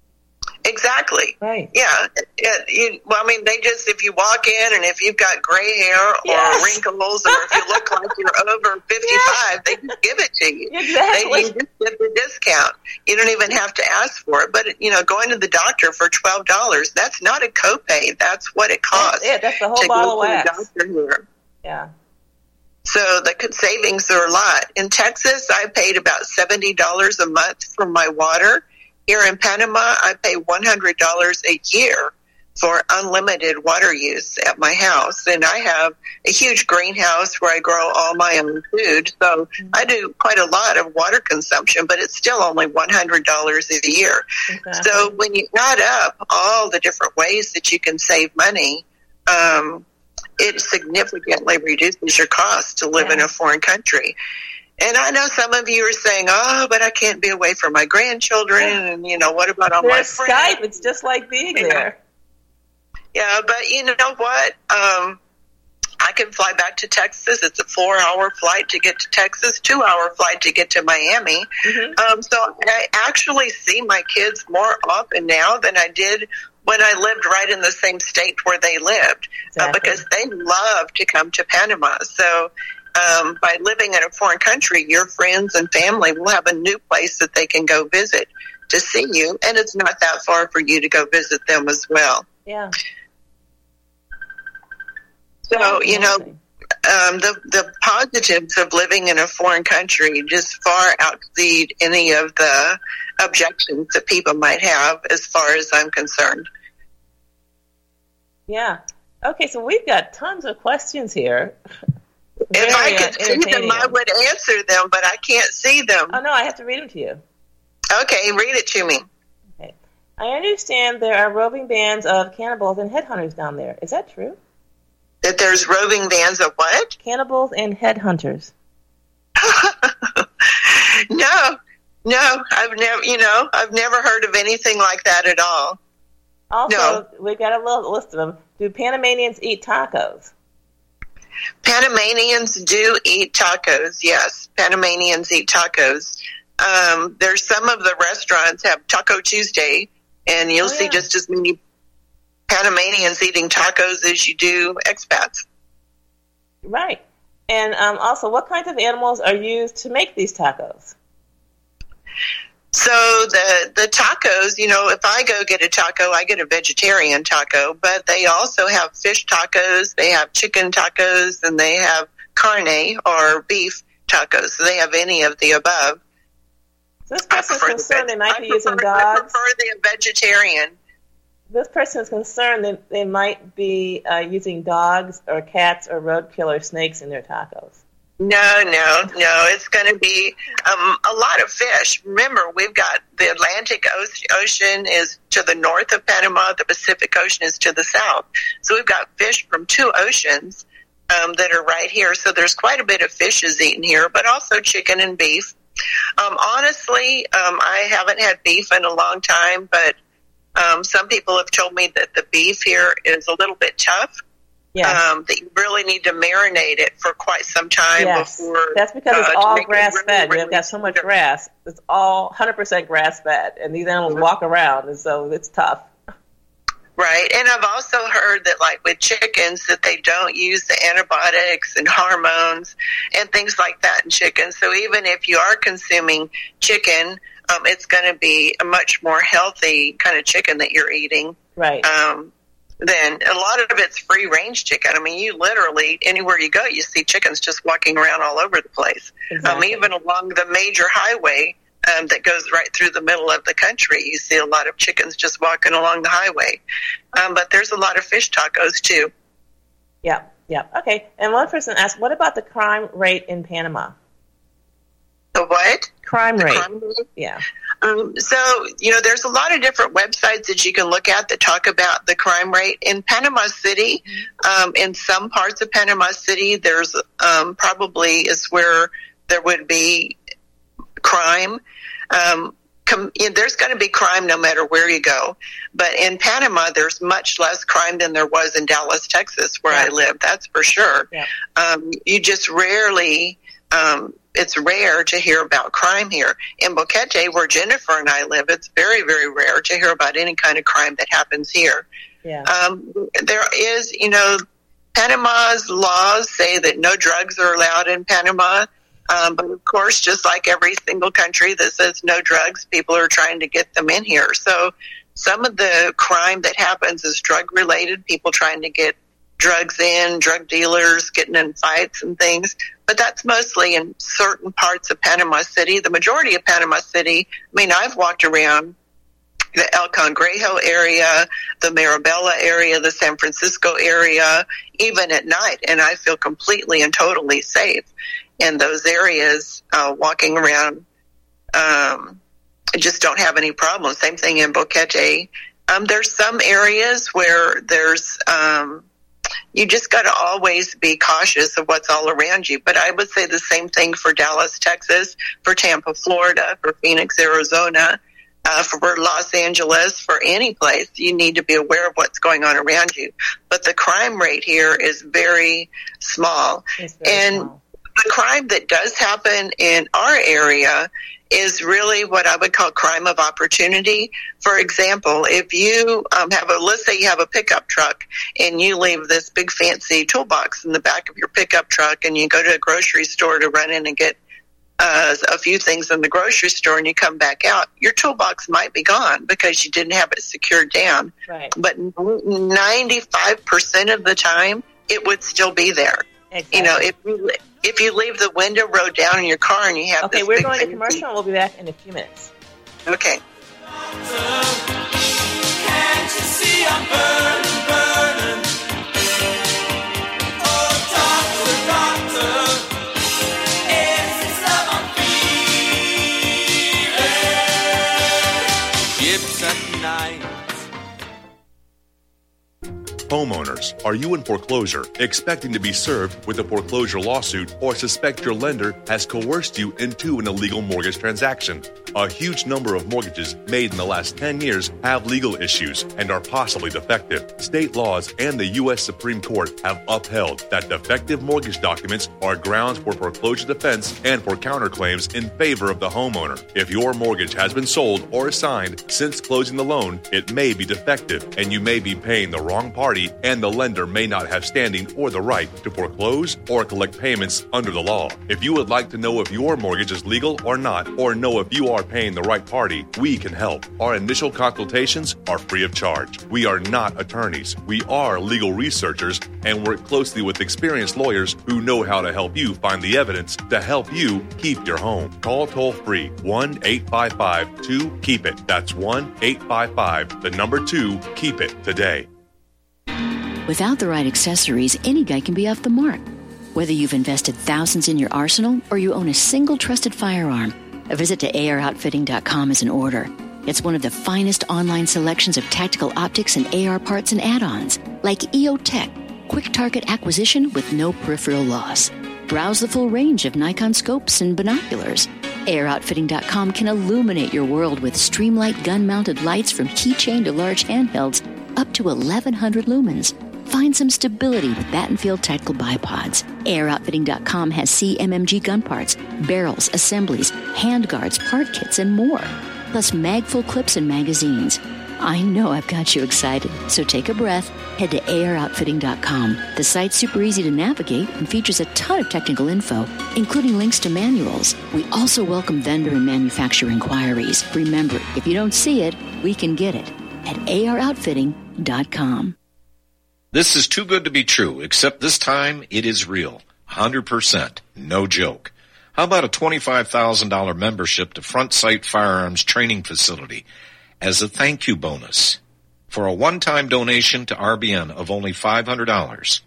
Exactly. Right. Yeah. It, you, well, I mean, they just, if you walk in and if you've got gray hair or yes. wrinkles or if you look like you're over fifty-five, yes. they just give it to you. Exactly. They, you just get the discount. You don't even have to ask for it. But, you know, going to the doctor for twelve dollars, that's not a copay. That's what it costs. That's it. That's the whole bottle of wax. Doctor here. Yeah. So the savings are a lot. In Texas, I paid about seventy dollars a month for my water. Here in Panama, I pay one hundred dollars a year for unlimited water use at my house. And I have a huge greenhouse where I grow all my own food. So I do quite a lot of water consumption, but it's still only one hundred dollars a year. Exactly. So when you add up all the different ways that you can save money, um, it significantly reduces your cost to live Yeah. in a foreign country. And I know some of you are saying, oh, but I can't be away from my grandchildren. And, you know, what about all my There's friends? Skype. It's just like being You know. there. Yeah, but you know what? Um, I can fly back to Texas. It's a four-hour flight to get to Texas, two-hour flight to get to Miami. Mm-hmm. Um, so I actually see my kids more often now than I did when I lived right in the same state where they lived, Exactly. uh, because they love to come to Panama. So um, by living in a foreign country, your friends and family will have a new place that they can go visit to see you, and it's not that far for you to go visit them as well. Yeah. So, you know, Amazing. um, the the positives of living in a foreign country just far exceed any of the objections that people might have, as far as I'm concerned. Yeah. Okay, so we've got tons of questions here. If I Very, uh, could see them, entertaining. I would answer them, but I can't see them. Oh, no, I have to read them to you. Okay, read it to me. Okay. I understand there are roving bands of cannibals and headhunters down there. Is that true? That there's roving bands of what? Cannibals and headhunters. No, no, I've never, you know, I've never heard of anything like that at all. Also, No. we've got a little list of them. Do Panamanians eat tacos? Panamanians do eat tacos, yes. Panamanians eat tacos. Um, there's some of the restaurants have Taco Tuesday, and you'll Oh, see yeah. just as many Panamanians eating tacos as you do expats. Right. And um, also, what kinds of animals are used to make these tacos? So the the tacos, you know, if I go get a taco, I get a vegetarian taco, but they also have fish tacos, they have chicken tacos, and they have carne or beef tacos. So they have any of the above. So this I person's prefer the concerned veg- they might I be prefer, using I dogs. prefer the vegetarian. This person is concerned that they might be uh, using dogs or cats or roadkill or snakes in their tacos. No, no, no. It's going to be um, a lot of fish. Remember, we've got the Atlantic o- Ocean is to the north of Panama. The Pacific Ocean is to the south. So we've got fish from two oceans um, that are right here. So there's quite a bit of fish is eaten here, but also chicken and beef. Um, honestly, um, I haven't had beef in a long time, but um, some people have told me that the beef here is a little bit tough. Yes. Um, that you really need to marinate it for quite some time Yes. before. That's because it's uh, to all make it grass really, fed. really We've got so much tender. grass. It's all one hundred percent grass fed. And these animals walk around, and so it's tough. Right, and I've also heard that, like with chickens, that they don't use the antibiotics and hormones and things like that in chickens. So even if you are consuming chicken, um, it's going to be a much more healthy kind of chicken that you're eating. Right. Um, then a lot of it's free range chicken. I mean, you literally, anywhere you go, you see chickens just walking around all over the place. Exactly. Um, even along the major highway um, that goes right through the middle of the country, you see a lot of chickens just walking along the highway. Um, but there's a lot of fish tacos too. Yeah, yeah. Okay. And one person asked, what about the crime rate in Panama? The what? Crime The rate. crime rate? Yeah. Um, so, you know, there's a lot of different websites that you can look at that talk about the crime rate. In Panama City, um, in some parts of Panama City, there's um, probably is where there would be crime. Um, com- you know, there's going to be crime no matter where you go. But in Panama, there's much less crime than there was in Dallas, Texas, where Yeah. I live. That's for sure. Yeah. Um, you just rarely... Um, it's rare to hear about crime here. In Boquete, where Jennifer and I live, it's very, very rare to hear about any kind of crime that happens here. Yeah. Um, there is, you know, Panama's laws say that no drugs are allowed in Panama. Um, but of course, just like every single country that says no drugs, people are trying to get them in here. So some of the crime that happens is drug related, people trying to get drugs in, drug dealers getting in fights and things. But that's mostly in certain parts of Panama City. The majority of Panama City, I mean, I've walked around the El Cangrejo area, the Marabella area, the San Francisco area, even at night, and I feel completely and totally safe in those areas, uh, walking around. Um, I just don't have any problems. Same thing in Boquete. Um, there's some areas where there's um, you just got to always be cautious of what's all around you. But I would say the same thing for Dallas, Texas, for Tampa, Florida, for Phoenix, Arizona, uh, for Los Angeles, for any place. You need to be aware of what's going on around you. But the crime rate here is very small. It's very and small. The crime that does happen in our area is really what I would call crime of opportunity. For example, if you um, have a, let's say you have a pickup truck and you leave this big fancy toolbox in the back of your pickup truck and you go to a grocery store to run in and get uh, a few things in the grocery store and you come back out, your toolbox might be gone because you didn't have it secured down. Right. But ninety-five percent of the time, it would still be there. Exactly. You know, if you, if you leave the window rolled down in your car and you have Okay, this we're big going to fancy- commercial and we'll be back in a few minutes. Okay. Can't you see I'm burning, burning? Oh, doctor, doctor, is this love I'm feeling? Ships at night. Homeowners, are you in foreclosure, expecting to be served with a foreclosure lawsuit, or suspect your lender has coerced you into an illegal mortgage transaction? A huge number of mortgages made in the last ten years have legal issues and are possibly defective. State laws and the U S Supreme Court have upheld that defective mortgage documents are grounds for foreclosure defense and for counterclaims in favor of the homeowner. If your mortgage has been sold or assigned since closing the loan, it may be defective and you may be paying the wrong party, and the lender may not have standing or the right to foreclose or collect payments under the law. If you would like to know if your mortgage is legal or not, or know if you are paying the right party, we can help. Our initial consultations are free of charge. We are not attorneys. We are legal researchers and work closely with experienced lawyers who know how to help you find the evidence to help you keep your home. Call toll free one eight five five two keep it. That's one eight five five, the number two, keep it today. Without the right accessories, any guy can be off the mark. Whether you've invested thousands in your arsenal or you own a single trusted firearm, a visit to A R outfitting dot com is in order. It's one of the finest online selections of tactical optics and A R parts and add-ons, like E O Tech, quick target acquisition with no peripheral loss. Browse the full range of Nikon scopes and binoculars. A R outfitting dot com can illuminate your world with Streamlight gun-mounted lights from keychain to large handhelds up to eleven hundred lumens. Find some stability with Battenfield Tactical Bipods. A R outfitting dot com has C M M G gun parts, barrels, assemblies, handguards, part kits, and more. Plus mag-full clips and magazines. I know I've got you excited, so take a breath. Head to A R outfitting dot com. The site's super easy to navigate and features a ton of technical info, including links to manuals. We also welcome vendor and manufacturer inquiries. Remember, if you don't see it, we can get it at A R outfitting dot com. This is too good to be true, except this time it is real. one hundred percent. No joke. How about a twenty-five thousand dollars membership to Front Sight Firearms Training Facility as a thank you bonus for a one-time donation to R B N of only five hundred dollars?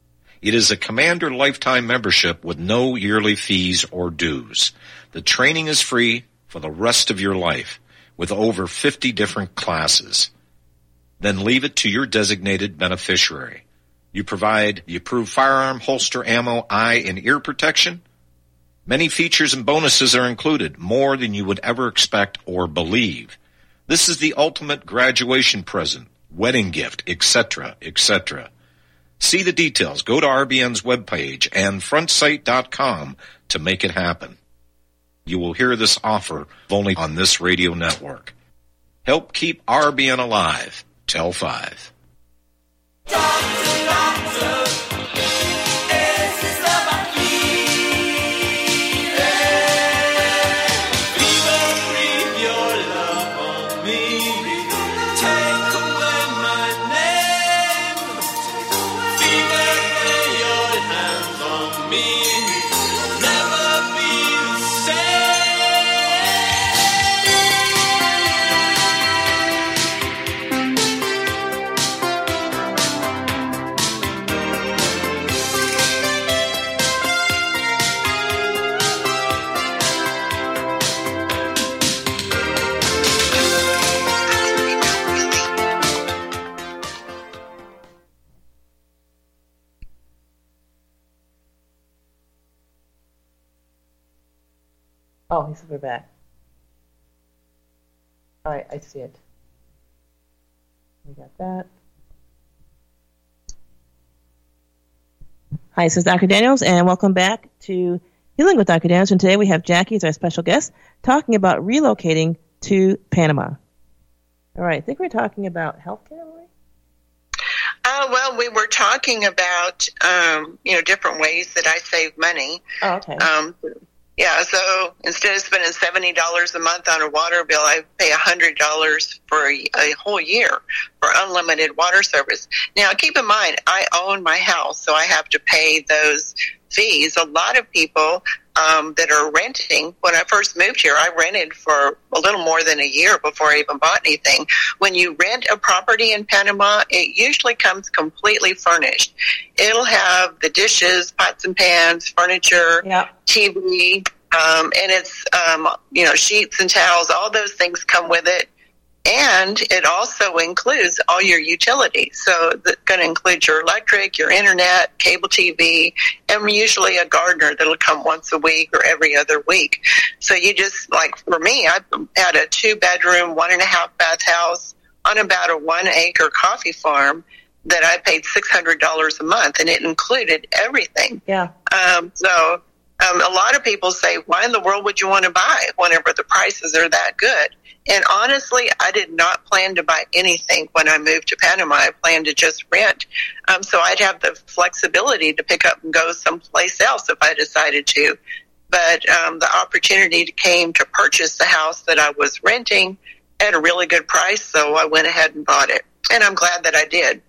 It is a Commander lifetime membership with no yearly fees or dues. The training is free for the rest of your life with over fifty different classes. Then leave it to your designated beneficiary. You provide the approved firearm, holster, ammo, eye, and ear protection. Many features and bonuses are included, more than you would ever expect or believe. This is the ultimate graduation present, wedding gift, et cetera, et cetera. See the details. Go to R B N's webpage and front sight dot com to make it happen. You will hear this offer only on this radio network. Help keep R B N alive. Tell five. Doctor, doctor, is this love I'm feeling? Fever, breathe your love on me. Take away my name. Fever, lay your hands on me. Never be the same. Oh, he's over back. All right, I see it. We got that. Hi, this is Doctor Daniels, and welcome back to Healing with Doctor Daniels. And today we have Jackie as our special guest talking about relocating to Panama. All right, I think we're talking about healthcare, Lori? Uh, well, we were talking about, um, you know, different ways that I save money. Oh, okay. Um, yeah, so instead of spending seventy dollars a month on a water bill, I pay one hundred dollars for a, a whole year for unlimited water service. Now, keep in mind, I own my house, so I have to pay those fees. A lot of people um, that are renting, when I first moved here, I rented for a little more than a year before I even bought anything. When you rent a property in Panama, it usually comes completely furnished. It'll have the dishes, pots and pans, furniture, yeah. T V, um, and it's, um, you know, sheets and towels, all those things come with it. And it also includes all your utilities. So it's going to include your electric, your internet, cable T V, and usually a gardener that'll come once a week or every other week. So you just, like for me, I had a two-bedroom, one-and-a-half bath house on about a one-acre coffee farm that I paid six hundred dollars a month, and it included everything. Yeah. Um, so um, a lot of people say, why in the world would you want to buy whenever the prices are that good? And honestly, I did not plan to buy anything when I moved to Panama. I planned to just rent. Um, so I'd have the flexibility to pick up and go someplace else if I decided to. But um, the opportunity came to purchase the house that I was renting at a really good price, so I went ahead and bought it. And I'm glad that I did.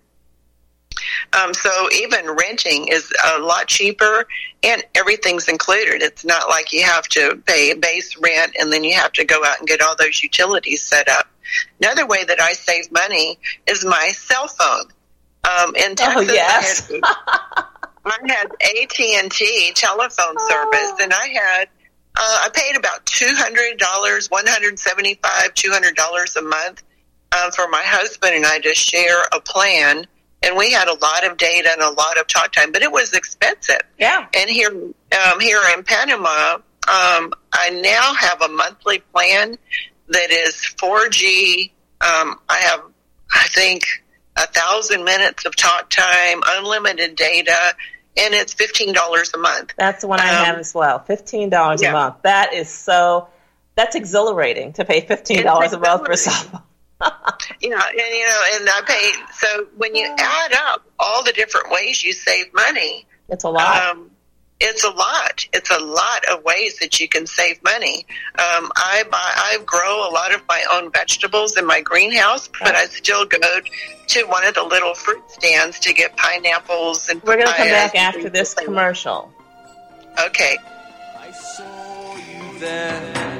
Um, so even renting is a lot cheaper, and everything's included. It's not like you have to pay base rent and then you have to go out and get all those utilities set up. Another way that I save money is my cell phone. Um, in Texas, oh, yes. I had, I had A T and T telephone service, and I had uh, I paid about two hundred dollars, one hundred seventy-five dollars, two hundred dollars a month um, for my husband and I to share a plan. And we had a lot of data and a lot of talk time, but it was expensive. Yeah. And here, um, here in Panama, um, I now have a monthly plan that is four G. Um, I have, I think, a thousand minutes of talk time, unlimited data, and it's fifteen dollars a month. That's the one I um, have as well. Fifteen dollars yeah. a month. That is so. That's exhilarating to pay fifteen dollars a month for a cell phone. You know, and you know, and I pay. So when you add up all the different ways you save money, it's a lot. Um, it's a lot. It's a lot of ways that you can save money. Um, I buy, I grow a lot of my own vegetables in my greenhouse, but I still go to one of the little fruit stands to get pineapples and. We're going to come back after this commercial. Okay. I saw you there.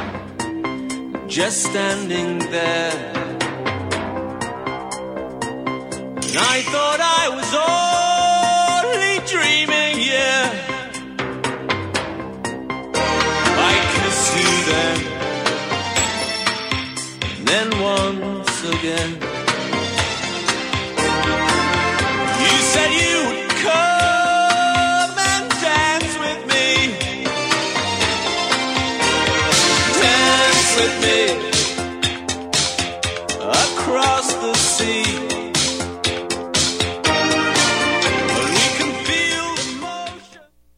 Just standing there, and I thought I was only dreaming, yeah. I kissed you then, and then once again. You said you would come and dance with me, dance with me. Across the sea, but we can feel the motion.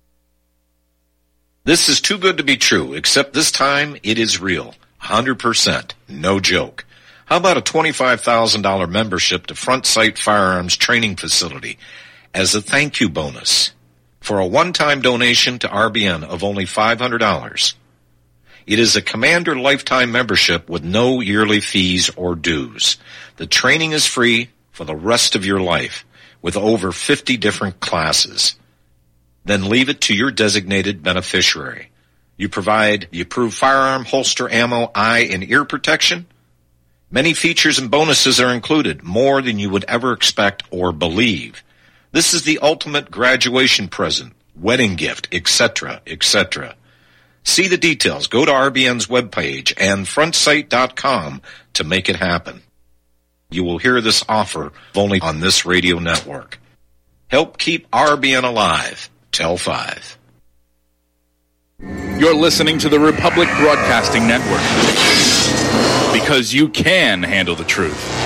This is too good to be true, except this time it is real. one hundred percent. No joke. How about a twenty-five thousand dollars membership to Front Sight Firearms Training Facility as a thank you bonus for a one-time donation to R B N of only five hundred dollars? It is a Commander lifetime membership with no yearly fees or dues. The training is free for the rest of your life with over fifty different classes. Then leave it to your designated beneficiary. You provide the approved firearm, holster, ammo, eye, and ear protection. Many features and bonuses are included, more than you would ever expect or believe. This is the ultimate graduation present, wedding gift, et cetera, et cetera. See the details. Go to R B N's webpage and front sight dot com to make it happen. You will hear this offer only on this radio network. Help keep R B N alive. Tell five. You're listening to the Republic Broadcasting Network. Because you can handle the truth.